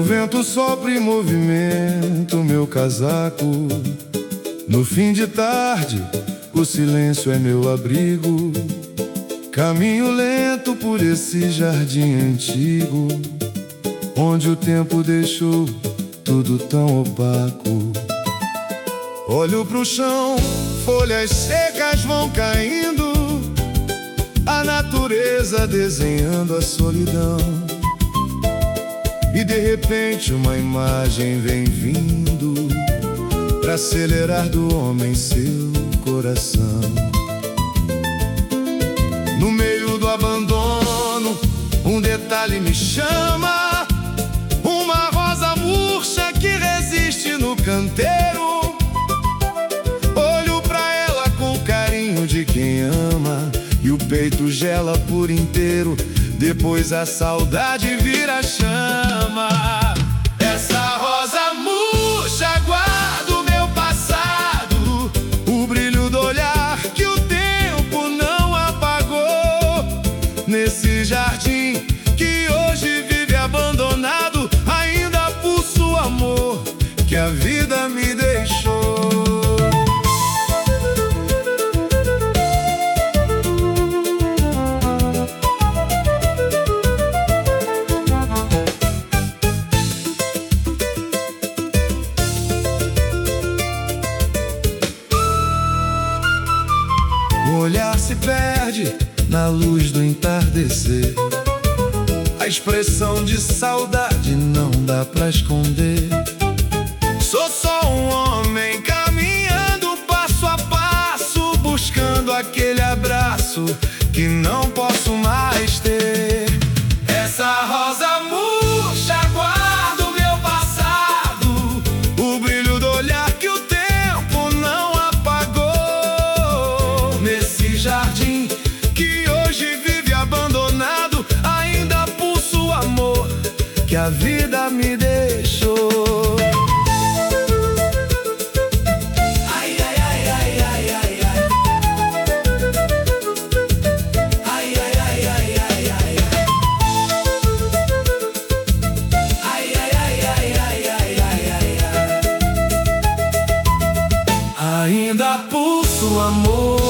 vento sopra e movimenta o meu casaco. No fim de tarde, o silêncio é meu abrigo. Caminho lento por esse jardim antigo, onde o tempo deixou tudo tão opaco. Olho pro chão, folhas secas vão caindo, a natureza desenhando a solidão. E de repente uma imagem vem vindo pra acelerar do homem seu coração. No meio do abandono, um detalhe me chama, uma rosa murcha que resiste no canteiro. Olho pra ela com carinho de quem ama, e o peito gela por inteiro. Depois a saudade vira chama. Essa rosa murcha guarda o meu passado, o brilho do olhar que o tempo não apagou. Nesse jardim que hoje vive abandonado, ainda pulsa o amor que a vida me deixou. O olhar se perde na luz do entardecer, a expressão de saudade não dá pra esconder. Sou só um homem caminhando passo a passo, buscando aquele abraço que não posso mais ter. Essa rosa murcha guarda o meu passado, o brilho do olhar que o tempo não apagou. Nesse jardim que hoje vive abandonado, ainda pulsa o amor que a vida me deixou. Ai, ai, ai, ai, ai, ai, ai. Ai, ai, ai, ai, ai, ai, ai. Ai, ai, ai, ai, ai, ai, ai, ai. Ainda pulsa o amor